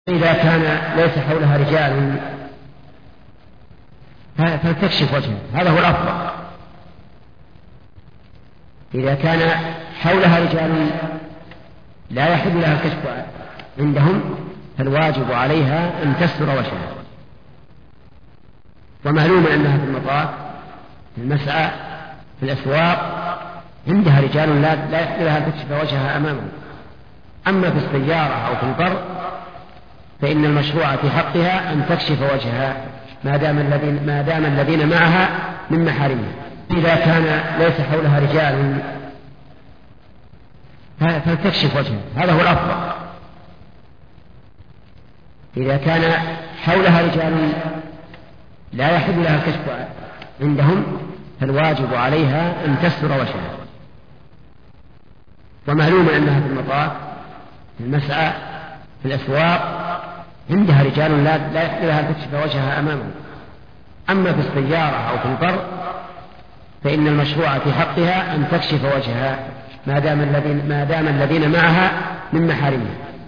إذا كان ليس حولها رجال فلتكشف وجهها، هذا هو الأفضل. إذا كان حولها رجال لا يحل لها الكشف عندهم فالواجب عليها أن تستر وجهها. ومعلوم أنها في المطاف، في المسعى، في الأسواق عندها رجال لا يحل لها أن تكشف وجهها أمامهم. أما في السيارة أو في البر فإن المشروع في حقها أن تكشف وجهها ما دام الذين معها من محارمها. إذا كان ليس حولها رجال فلتكشف وجهها، هذا هو الأفضل. إذا كان حولها رجال لا يحل لها الكشف عندهم فالواجب عليها أن تستر وجهها. ومعلوم أنها في المطاف، في المسعى، في الأسواق عندها رجال لا يحل لها أن تكشف وجهها أمامهم. أما في السيارة أو في البر فإن المشروع في حقها أن تكشف وجهها ما دام الذين معها من محارمها.